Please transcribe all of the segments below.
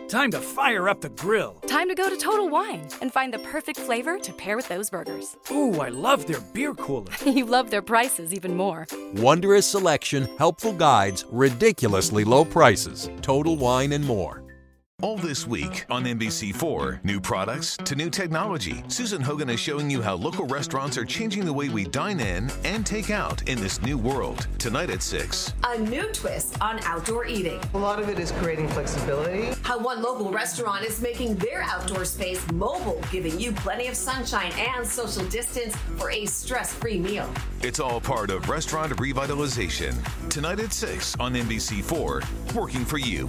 Time to fire up the grill. Time to go to Total Wine and find the perfect flavor to pair with those burgers. Ooh, I love their beer cooler. You love their prices even more. Wondrous selection, helpful guides, ridiculously low prices. Total Wine and more. All this week on NBC4, new products to new technology. Susan Hogan is showing you how local restaurants are changing the way we dine in and take out in this new world. Tonight at 6. A new twist on outdoor eating. A lot of it is creating flexibility. How one local restaurant is making their outdoor space mobile, giving you plenty of sunshine and social distance for a stress-free meal. It's all part of restaurant revitalization. Tonight at 6 on NBC4, working for you.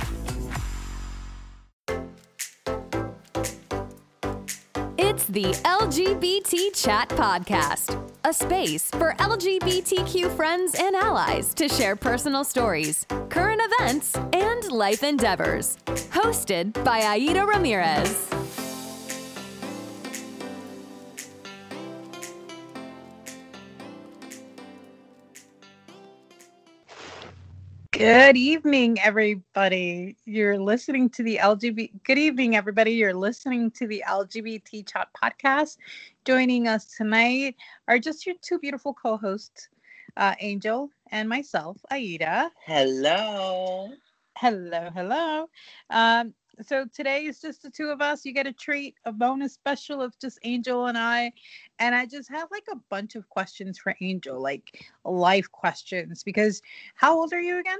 It's the LGBT Chat Podcast, a space for LGBTQ friends and allies to share personal stories, current events, and life endeavors. Hosted by Aida Ramirez. Good evening, everybody. You're listening to the Good evening, everybody. You're listening to the LGBT Chat Podcast. Joining us tonight are just your two beautiful co-hosts, Angel and myself, Aida. Hello. Hello. So today is just the two of us. You get a treat, a bonus special of just Angel and I. And I just have like a bunch of questions for Angel, like life questions, because how old are you again?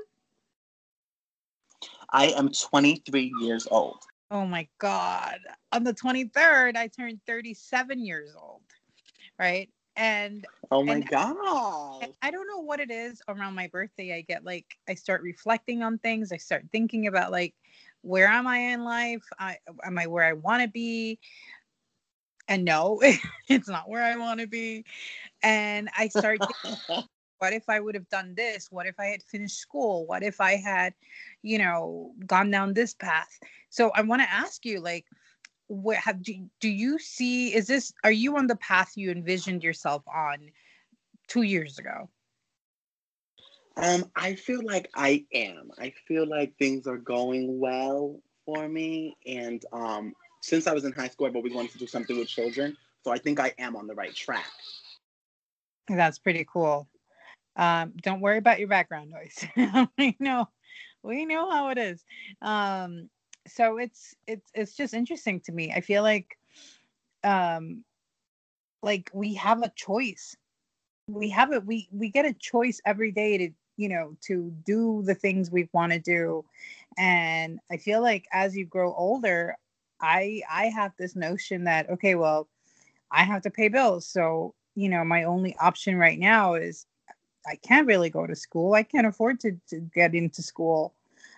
I am 23 years old. Oh my God. On the 23rd, I turned 37 years old, right? And oh my God. I don't know what it is around my birthday. I get like, I start reflecting on things. I start thinking about like, where am I in life? Am I where I want to be? And no, it's not where I want to be. And I start thinking, what if I would have done this? What if I had finished school? What if I had, gone down this path? So I want to ask you, like, do you see, are you on the path you envisioned yourself on 2 years ago? I feel like I am. I feel like things are going well for me. And since I was in high school, I've always wanted to do something with children. So I think I am on the right track. That's pretty cool. Don't worry about your background noise. we know how it is. So it's just interesting to me. I feel like we have a choice. We get a choice every day to do the things we want to do. And I feel like as you grow older, I have this notion that, okay, well, I have to pay bills. So, my only option right now is I can't really go to school. I can't afford to get into school.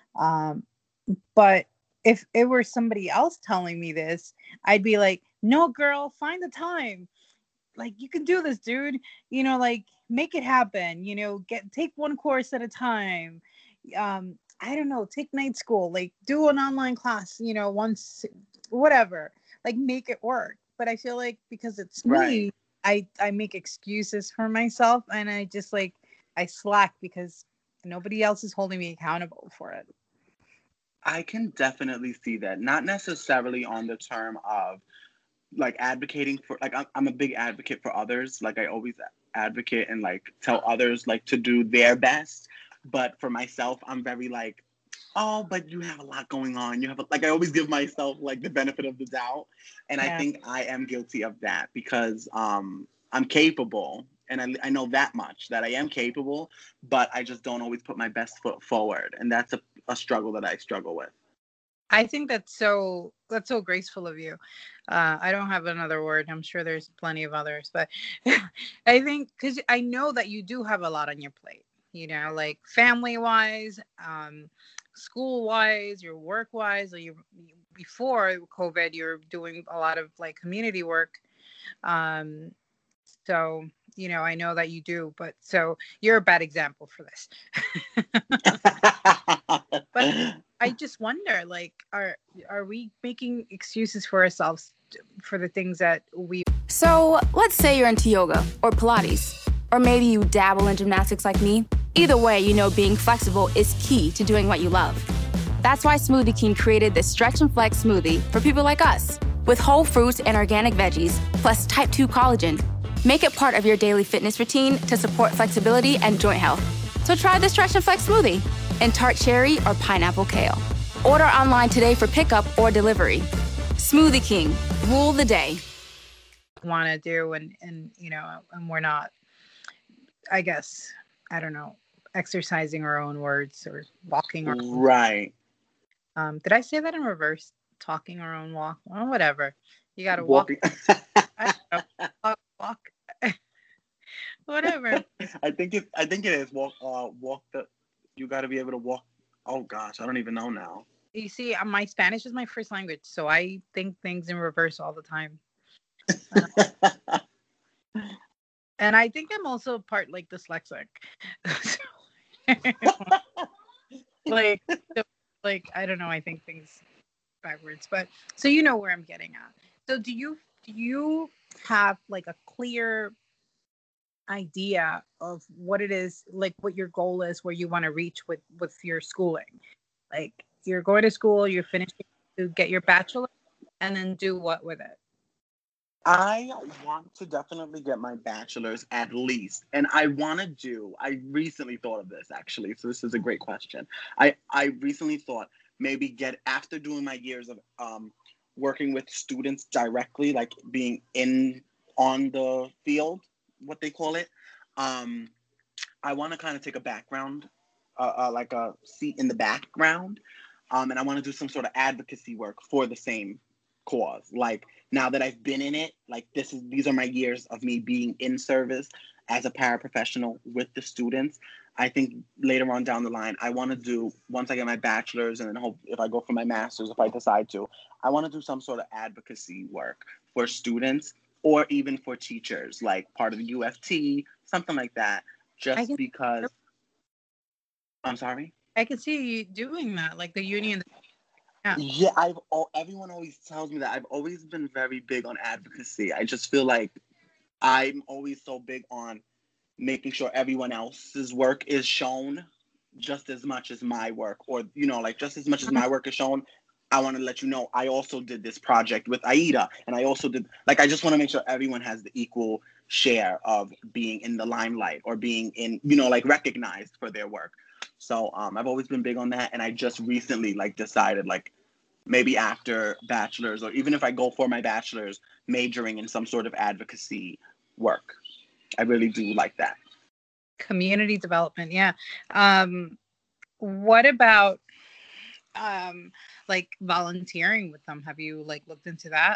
But if it were somebody else telling me this, I'd be like, no, girl, find the time. Like, you can do this, dude. Make it happen. Take one course at a time. I don't know, take night school, like do an online class, once, whatever, like make it work. But I feel like because it's me, I make excuses for myself, and I just I slack because nobody else is holding me accountable for it. I can definitely see that. Not necessarily on the term of advocating for, I'm a big advocate for others. I always advocate and tell others to do their best. But for myself, I'm very oh, but you have a lot going on. You have I always give myself the benefit of the doubt. And yeah. I think I am guilty of that because I'm capable. And I know that much, that I am capable, but I just don't always put my best foot forward. And that's a struggle that I struggle with. I think that's so graceful of you. I don't have another word. I'm sure there's plenty of others, but I think because I know that you do have a lot on your plate, family wise, school wise, your work wise. Before COVID, you're doing a lot of community work. So, I know that you do, but so you're a bad example for this. But I just wonder, are we making excuses for ourselves for the things that we... So let's say you're into yoga or Pilates, or maybe you dabble in gymnastics like me. Either way, being flexible is key to doing what you love. That's why Smoothie King created this Stretch and Flex smoothie for people like us, with whole fruits and organic veggies, plus type 2 collagen. Make it part of your daily fitness routine to support flexibility and joint health. So try the Stretch and Flex smoothie in tart cherry or pineapple kale. Order online today for pickup or delivery. Smoothie King, rule the day. Want to do and we're not, I guess, I don't know, exercising our own words or walking our own. Right. Did I say that in reverse? Talking our own walk? Well, whatever. You got to walk. I don't know, walk. Whatever. I think it is walk the. You got to be able to walk. Oh gosh, I don't even know now. You see, my Spanish is my first language, so I think things in reverse all the time. And I think I'm also part like dyslexic. like I don't know, I think things backwards, but so you know where I'm getting at. So do you have like a clear idea of what it is, like what your goal is, where you want to reach with your schooling? Like you're going to school, you're finishing to get your bachelor, and then do what with it? I want to definitely get my bachelor's at least. And I recently thought of this actually. So this is a great question. I recently thought maybe after doing my years of working with students directly, like being on the field, what they call it. I want to kind of take a background, like a seat in the background. And I want to do some sort of advocacy work for the same cause. Like now that I've been in it, like these are my years of me being in service as a paraprofessional with the students. I think later on down the line, I want to do, once I get my bachelor's and then hope if I go for my master's, if I decide to, I want to do some sort of advocacy work for students or even for teachers, like part of the UFT, something like that, just because. I'm sorry? I can see you doing that, like the union. Yeah, everyone always tells me that. I've always been very big on advocacy. I just feel like I'm always so big on making sure everyone else's work is shown just as much as my work, or, like just as much as my work is shown. I want to let you know, I also did this project with Aida, and I also did, like, I just want to make sure everyone has the equal share of being in the limelight or being in, like recognized for their work. So I've always been big on that. And I just recently decided maybe after bachelor's, or even if I go for my bachelor's, majoring in some sort of advocacy work. I really do like that. Community development. Yeah. What about volunteering with them? Have you looked into that?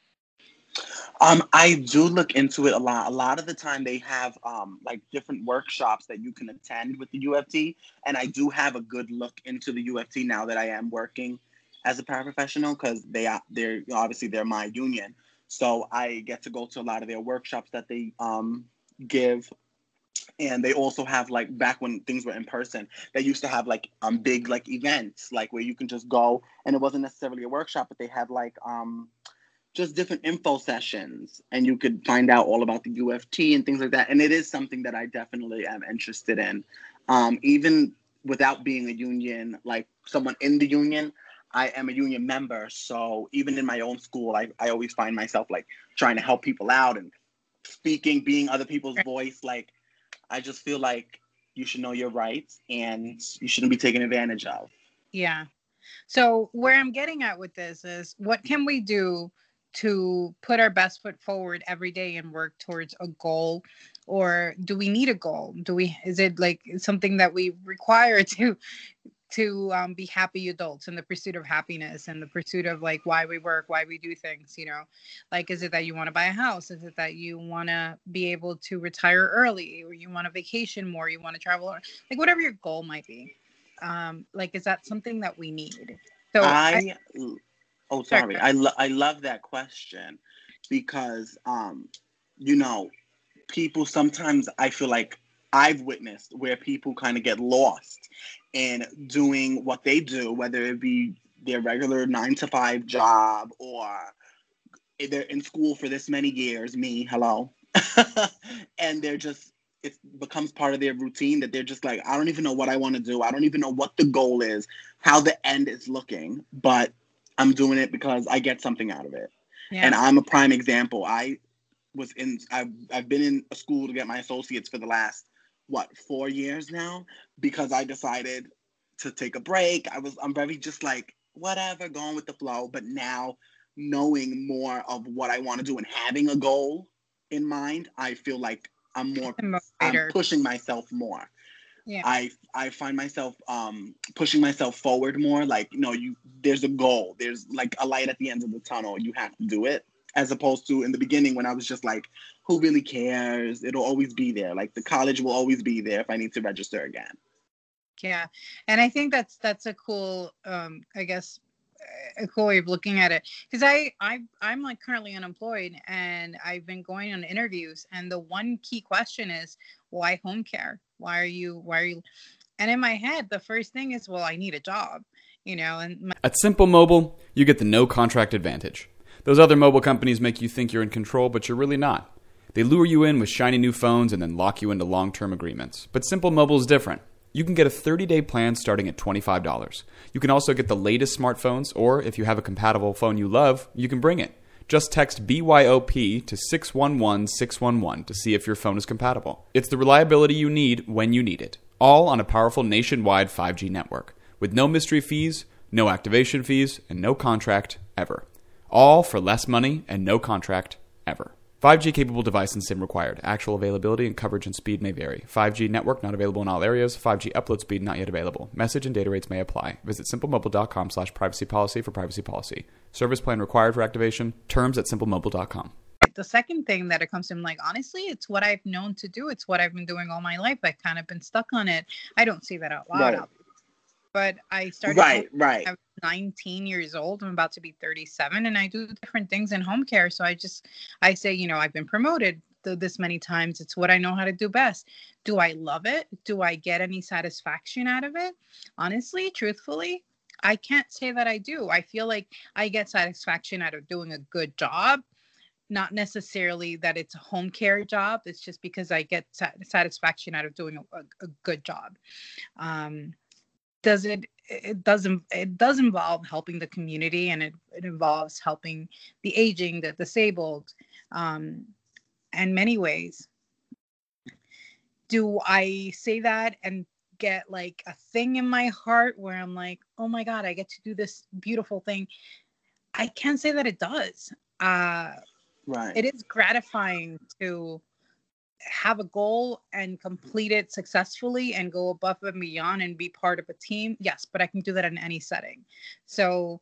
I do look into it a lot. A lot of the time they have different workshops that you can attend with the UFT. And I do have a good look into the UFT now that I am working as a paraprofessional, because they're obviously they're my union. So I get to go to a lot of their workshops that they give. And they also have, back when things were in person, they used to have big events where you can just go, and it wasn't necessarily a workshop, but they had just different info sessions, and you could find out all about the UFT and things like that. And it is something that I definitely am interested in. Even without being a union, someone in the union, I am a union member. So even in my own school, I always find myself trying to help people out and speaking, being other people's voice. I just feel like you should know your rights and you shouldn't be taken advantage of. Yeah. So where I'm getting at with this is, what can we do to put our best foot forward every day and work towards a goal? Or do we need a goal? Is it something that we require to be happy adults in the pursuit of happiness and the pursuit of why we work, why we do things, is it that you want to buy a house? Is it that you want to be able to retire early, or you want to vacation more, you want to travel, whatever your goal might be? Is that something that we need? So I love that question, because people sometimes, I feel like I've witnessed where people kind of get lost in doing what they do, whether it be their regular 9-to-5 job, or they're in school for this many years, hello, and they're just it becomes part of their routine that they're just like, I don't even know what I want to do. I don't even know what the goal is, how the end is looking, but I'm doing it because I get something out of it. Yeah. And I'm a prime example. I've been in a school to get my associates for the last, 4 years now, because I decided to take a break. I'm very just like, whatever, going with the flow. But now, knowing more of what I want to do and having a goal in mind, I feel like I'm pushing myself more. Yeah. I find myself pushing myself forward more. Like, there's a goal. There's like a light at the end of the tunnel. You have to do it. As opposed to in the beginning when I was just like, who really cares? It'll always be there. Like the college will always be there if I need to register again. Yeah. And I think that's a cool, I guess, a cool way of looking at it. Because I'm like currently unemployed and I've been going on interviews. And the one key question is, why home care? Why are you? And in my head, the first thing is, well, I need a job, At Simple Mobile, you get the no contract advantage. Those other mobile companies make you think you're in control, but you're really not. They lure you in with shiny new phones and then lock you into long-term agreements. But Simple Mobile is different. You can get a 30-day plan starting at $25. You can also get the latest smartphones, or if you have a compatible phone you love, you can bring it. Just text BYOP to 611-611 to see if your phone is compatible. It's the reliability you need when you need it, all on a powerful nationwide 5G network, with no mystery fees, no activation fees, and no contract ever. All for less money and no contract ever. 5G capable device and SIM required. Actual availability and coverage and speed may vary. 5G network not available in all areas. 5G upload speed not yet available. Message and data rates may apply. Visit simplemobile.com/privacy policy for privacy policy. Service plan required for activation. Terms at simplemobile.com. The second thing that it comes to, like, honestly, it's what I've known to do. It's what I've been doing all my life. I've kind of been stuck on it. I don't say that out loud. Right. But I started I was 19 years old. I'm about to be 37 and I do different things in home care. So I say, I've been promoted this many times. It's what I know how to do best. Do I love it? Do I get any satisfaction out of it? Honestly, truthfully, I can't say that I do. I feel like I get satisfaction out of doing a good job. Not necessarily that it's a home care job. It's just because I get satisfaction out of doing a good job. It does involve helping the community, and it involves helping the aging, the disabled, in many ways. Do I say that and get like a thing in my heart where I'm like, oh my God, I get to do this beautiful thing? I can't say that it does. Right. It is gratifying to have a goal and complete it successfully and go above and beyond and be part of a team. Yes, but I can do that in any setting. So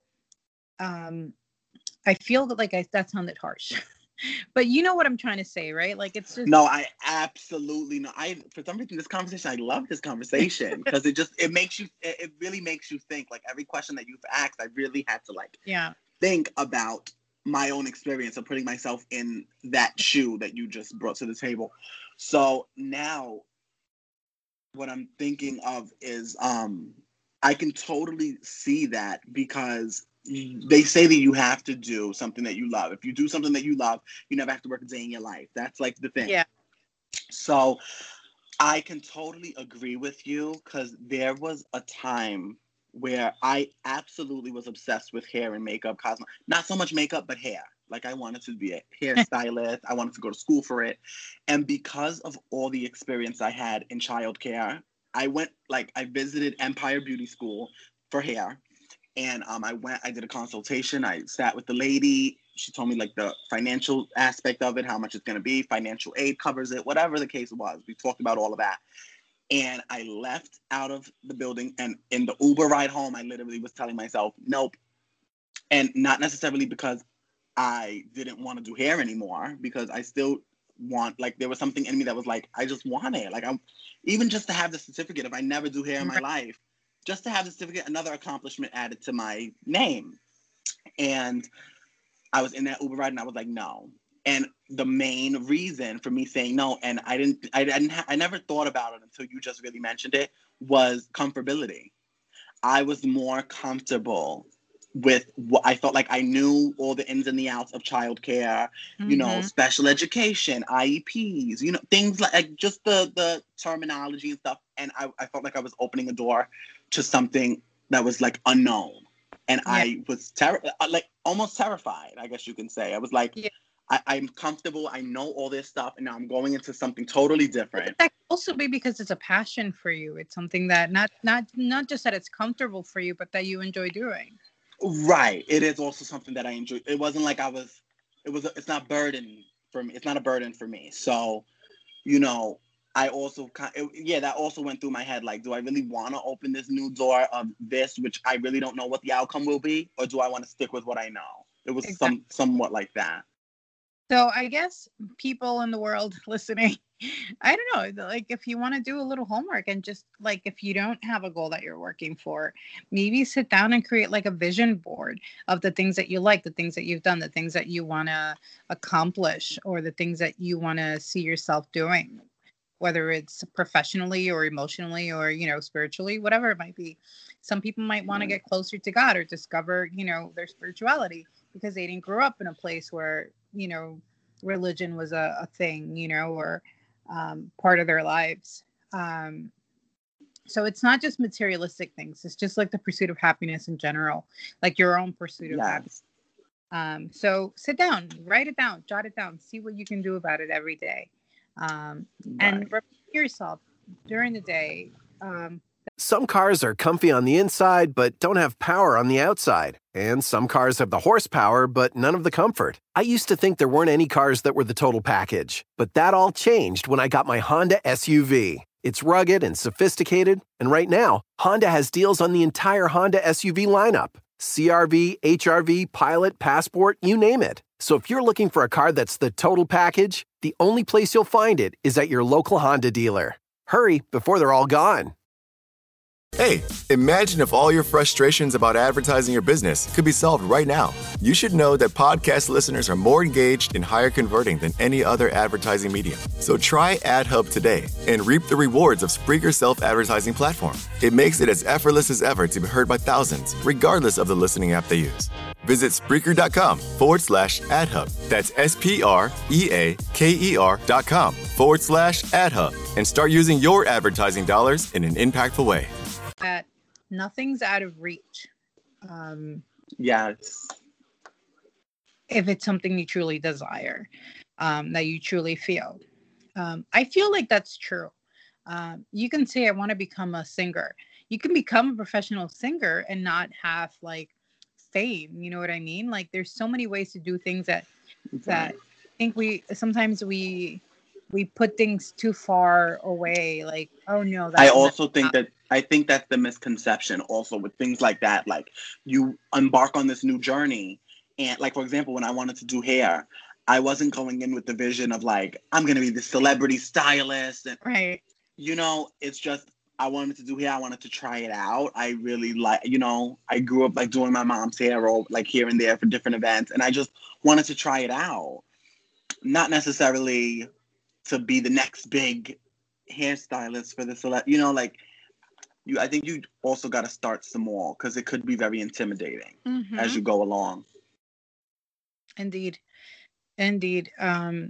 I feel that that sounded harsh. But you know what I'm trying to say, right? Like, it's just... No, I absolutely know. For some reason, this conversation, I love this conversation because it really makes you think. Like, every question that you've asked, I really had to think about my own experience of putting myself in that shoe that you just brought to the table. So now what I'm thinking of is I can totally see that, because they say that you have to do something that you love. If you do something that you love, you never have to work a day in your life. That's like the thing. Yeah. So I can totally agree with you, because there was a time where I absolutely was obsessed with hair and makeup, not so much makeup, but hair. Like, I wanted to be a hairstylist. I wanted to go to school for it. And because of all the experience I had in childcare, I visited Empire Beauty School for hair. And I did a consultation. I sat with the lady. She told me like the financial aspect of it, how much it's going to be. Financial aid covers it, whatever the case was. We talked about all of that. And I left out of the building, and in the Uber ride home, I literally was telling myself, nope. And not necessarily because I didn't want to do hair anymore, because I still want, like, there was something in me that was like, I just want it. Like, even just to have the certificate, if I never do hair in my life, just to have the certificate, another accomplishment added to my name. And I was in that Uber ride and I was like, no. And the main reason for me saying no, and I never thought about it until you just really mentioned it, was comfortability. I was more comfortable with what I felt like I knew all the ins and the outs of childcare, you know, special education, IEPs, you know, things like just the terminology and stuff. And I felt like I was opening a door to something that was like unknown. And I was like almost terrified, I guess you can say. I was like, I'm comfortable. I know all this stuff. And now I'm going into something totally different. That could also be because it's a passion for you. It's something that not just that it's comfortable for you, but that you enjoy doing. Right. It is also something that I enjoy. It wasn't like it's not burden for me. It's not a burden for me. So, you know, I also, that also went through my head. Like, do I really want to open this new door of this, which I really don't know what the outcome will be? Or do I want to stick with what I know? It was somewhat like that. So I guess people in the world listening, I don't know, like if you want to do a little homework and just like, if you don't have a goal that you're working for, maybe sit down and create like a vision board of the things that you like, the things that you've done, the things that you want to accomplish, or the things that you want to see yourself doing, whether it's professionally or emotionally or, you know, spiritually, whatever it might be. Some people might want to get closer to God or discover, you know, their spirituality because they didn't grow up in a place where, you know, religion was a thing, you know, or part of their lives. So it's not just materialistic things. It's just like the pursuit of happiness in general, like your own pursuit of happiness. So sit down, write it down, jot it down, see what you can do about it every day. And remind yourself during the day. Some cars are comfy on the inside, but don't have power on the outside. And some cars have the horsepower, but none of the comfort. I used to think there weren't any cars that were the total package. But that all changed when I got my Honda SUV. It's rugged and sophisticated. And right now, Honda has deals on the entire Honda SUV lineup. CR-V, HR-V, Pilot, Passport, you name it. So if you're looking for a car that's the total package, the only place you'll find it is at your local Honda dealer. Hurry before they're all gone. Hey, imagine if all your frustrations about advertising your business could be solved right now. You should know that podcast listeners are more engaged and higher converting than any other advertising medium. So try AdHub today and reap the rewards of Spreaker's self-advertising platform. It makes it as effortless as ever to be heard by thousands, regardless of the listening app they use. Visit Spreaker.com/AdHub. That's SPREAKER.com/AdHub and start using your advertising dollars in an impactful way. That nothing's out of reach. Yes. If it's something you truly desire, that you truly feel. I feel like that's true. You can say, I want to become a singer. You can become a professional singer and not have like fame. You know what I mean? Like there's so many ways to do things that I think we put things too far away. Like, oh no. I think that's the misconception also with things like that. Like you embark on this new journey. And like, for example, when I wanted to do hair, I wasn't going in with the vision of like, I'm going to be the celebrity stylist. And, right. You know, it's just, I wanted to do hair. I wanted to try it out. I really like, you know, I grew up like doing my mom's hair or like here and there for different events. And I just wanted to try it out. Not necessarily to be the next big hairstylist for the you know, like, I think you also got to start small because it could be very intimidating as you go along. Indeed. I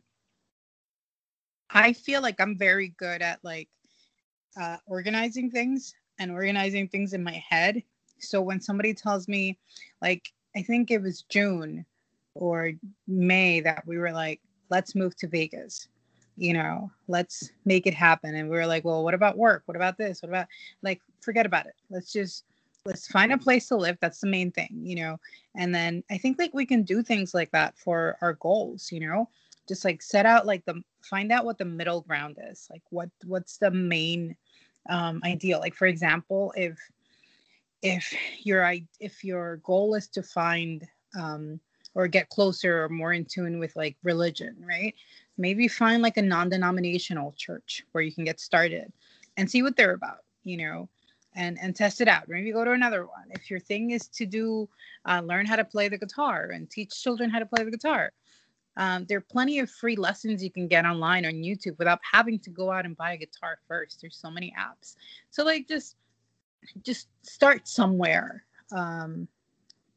feel like I'm very good at like organizing things and organizing things in my head. So when somebody tells me, like, I think it was June or May that we were like, let's move to Vegas. You know, let's make it happen. And we were like, well, what about work? What about this? What about, like, forget about it. Let's find a place to live. That's the main thing, you know? And then I think like we can do things like that for our goals, you know, just like set out, like find out what the middle ground is. Like what's the main ideal? Like, for example, if your goal is to find, or get closer or more in tune with like religion, right? Maybe find like a non-denominational church where you can get started and see what they're about, you know, and test it out. Maybe go to another one. If your thing is to do, learn how to play the guitar and teach children how to play the guitar. There are plenty of free lessons you can get online on YouTube without having to go out and buy a guitar first. There's so many apps. So like, just start somewhere.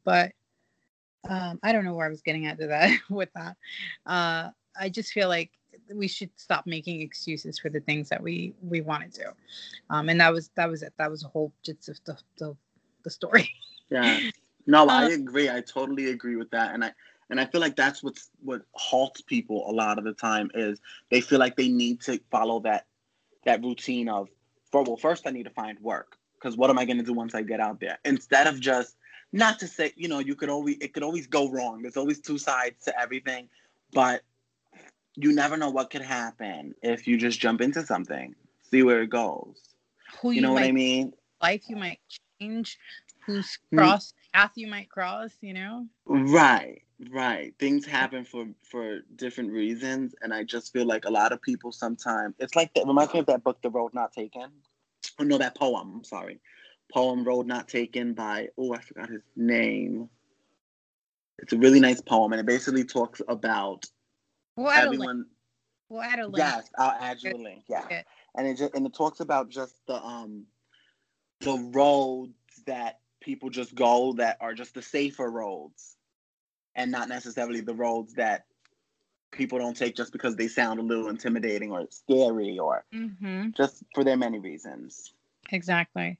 But I don't know where I was getting at to that with that. I just feel like we should stop making excuses for the things that we want to do. And that was it. That was the whole gist of the story. Yeah. No, I agree. I totally agree with that. And I feel like that's what halts people a lot of the time is they feel like they need to follow that routine of, first I need to find work, because what am I going to do once I get out there? Instead of just, not to say, it could always go wrong. There's always two sides to everything, but you never know what could happen if you just jump into something, see where it goes. You know what I mean? Life you might change, whose path you might cross, Right. Things happen for different reasons, and I just feel like a lot of people sometimes, it's like, it reminds me of that book, The Road Not Taken. Oh, no, that poem, I'm sorry. Poem, Road Not Taken by, I forgot his name. It's a really nice poem, and it basically talks about everyone. We'll add a link. Yes, I'll add you a link, yeah. And it talks about just the roads that people just go that are just the safer roads, and not necessarily the roads that people don't take just because they sound a little intimidating or scary or just for their many reasons. Exactly.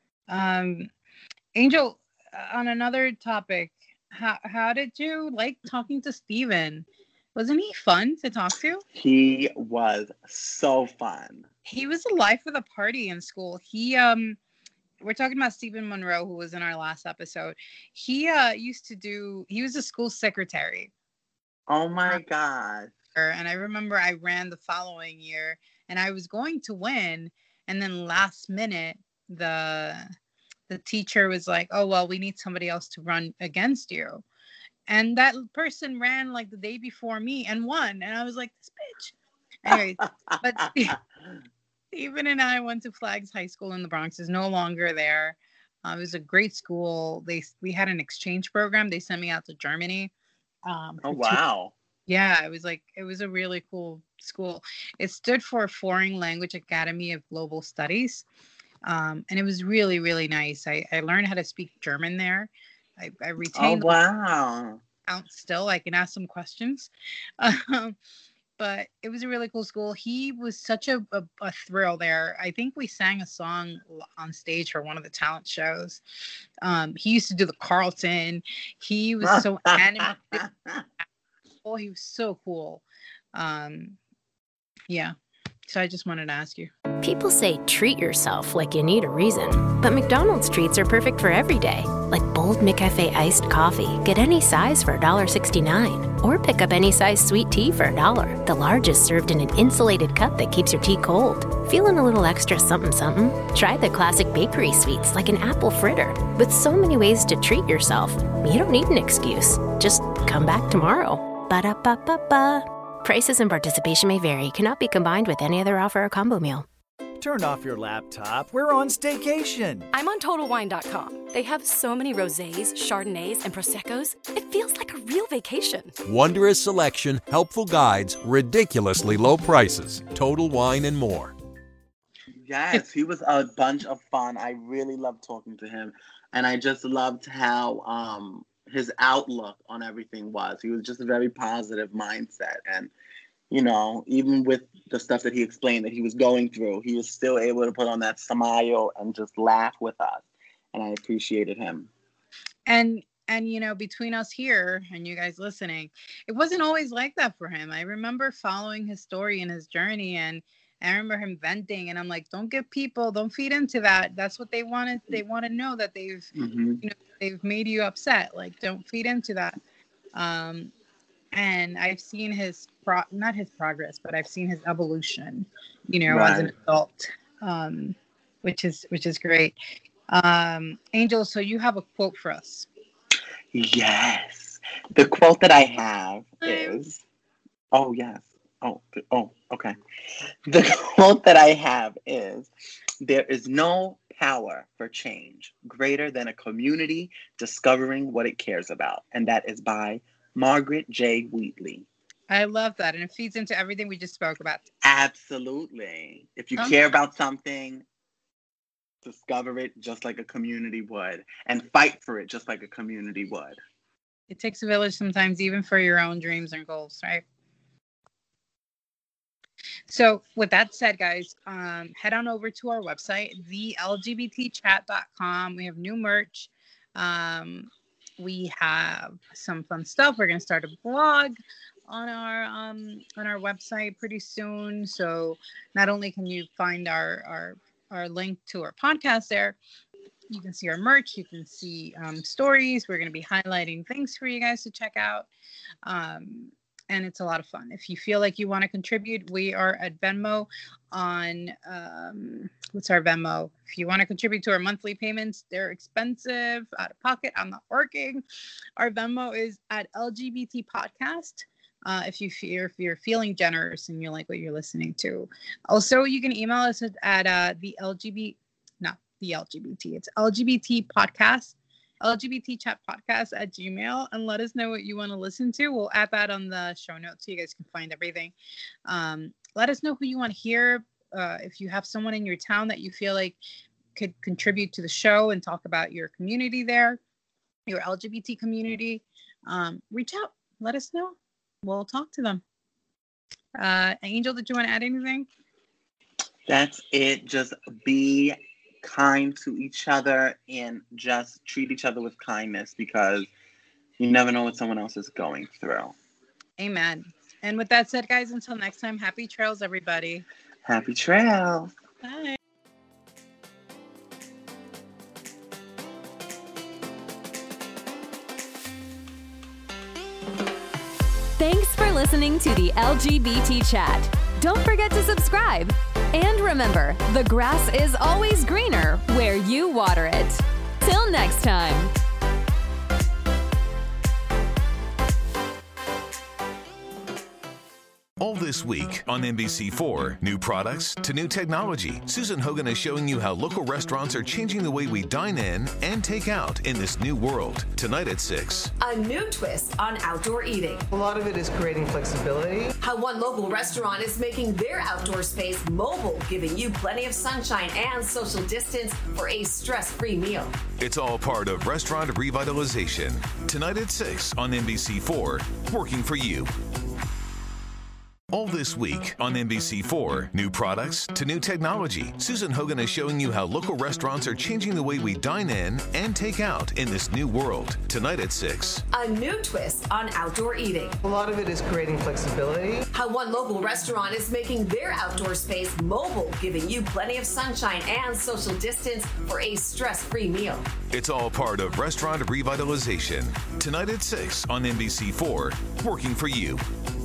Angel, on another topic, how did you like talking to Steven? Wasn't he fun to talk to? He was so fun. He was the life of the party in school. We're talking about Stephen Monroe, who was in our last episode. He he was a school secretary. Oh my God. And I remember I ran the following year and I was going to win. And then last minute, the teacher was like, oh, well, we need somebody else to run against you. And that person ran like the day before me and won. And I was like, this bitch. Anyways, but Stephen and I went to Flags High School in the Bronx. Is no longer there. It was a great school. We had an exchange program. They sent me out to Germany. Oh, wow. Yeah, it was a really cool school. It stood for Foreign Language Academy of Global Studies. And it was really, really nice. I learned how to speak German there. I retained. Oh, wow. Still, I can ask some questions. But it was a really cool school. He was such a thrill there. I think we sang a song on stage for one of the talent shows. He used to do the Carlton. He was so animated. Oh, he was so cool. Yeah. So I just wanted to ask you. People say treat yourself like you need a reason. But McDonald's treats are perfect for every day. Like bold McCafe iced coffee. Get any size for $1.69. Or pick up any size sweet tea for $1. The largest served in an insulated cup that keeps your tea cold. Feeling a little extra something something? Try the classic bakery sweets like an apple fritter. With so many ways to treat yourself, you don't need an excuse. Just come back tomorrow. Ba-da-ba-ba-ba. Prices and participation may vary. Cannot be combined with any other offer or combo meal. Turn off your laptop. We're on staycation. I'm on TotalWine.com. They have so many rosés, Chardonnays, and Prosecco's. It feels like a real vacation. Wondrous selection, helpful guides, ridiculously low prices. Total Wine and more. Yes, he was a bunch of fun. I really loved talking to him. And I just loved how his outlook on everything was. He was just a very positive mindset. And, even with the stuff that he explained that he was going through, he was still able to put on that smile and just laugh with us. And I appreciated him. And between us here and you guys listening, it wasn't always like that for him. I remember following his story and his journey, and I remember him venting, and I'm like, don't feed into that. That's what they wanted. They want to know that they've, they've made you upset. Like, don't feed into that. And I've seen not his progress, but I've seen his evolution, as an adult, which is great. Angel, so you have a quote for us. Yes. The quote that I have is, yes. Okay. The quote that I have is, there is no power for change greater than a community discovering what it cares about. And that is by Margaret J. Wheatley. I love that. And it feeds into everything we just spoke about. Absolutely. If you care about something, discover it just like a community would, and fight for it just like a community would. It takes a village sometimes, even for your own dreams and goals, right? So with that said, guys, head on over to our website, thelgbtchat.com. We have new merch. We have some fun stuff. We're going to start a blog on our website pretty soon. So not only can you find our link to our podcast there, you can see our merch, you can see stories. We're going to be highlighting things for you guys to check out. And it's a lot of fun. If you feel like you want to contribute, we are at Venmo on, what's our Venmo? If you want to contribute to our monthly payments, they're expensive, out of pocket. I'm not working. Our Venmo is at LGBT Podcast. If you're feeling generous and you like what you're listening to. Also, you can email us at the LGBT, not the LGBT, it's LGBT Podcast. LGBT Chat Podcast at Gmail, and let us know what you want to listen to. We'll add that on the show notes so you guys can find everything. Let us know who you want to hear. If you have someone in your town that you feel like could contribute to the show and talk about your community there, your LGBT community, reach out. Let us know. We'll talk to them. Angel, did you want to add anything? That's it. Just be kind to each other and just treat each other with kindness, because you never know what someone else is going through. Amen. And with that said, guys, until next time, happy trails, everybody. Happy trails. Bye. Thanks for listening to the LGBT Chat. Don't forget to subscribe. And remember, the grass is always greener where you water it. Till next time. All this week on NBC4, new products to new technology. Susan Hogan is showing you how local restaurants are changing the way we dine in and take out in this new world. Tonight at 6. A new twist on outdoor eating. A lot of it is creating flexibility. How one local restaurant is making their outdoor space mobile, giving you plenty of sunshine and social distance for a stress-free meal. It's all part of restaurant revitalization. Tonight at 6 on NBC4, working for you. All this week on NBC4, new products to new technology. Susan Hogan is showing you how local restaurants are changing the way we dine in and take out in this new world. Tonight at 6. A new twist on outdoor eating. A lot of it is creating flexibility. How one local restaurant is making their outdoor space mobile, giving you plenty of sunshine and social distance for a stress-free meal. It's all part of restaurant revitalization. Tonight at 6 on NBC4, working for you.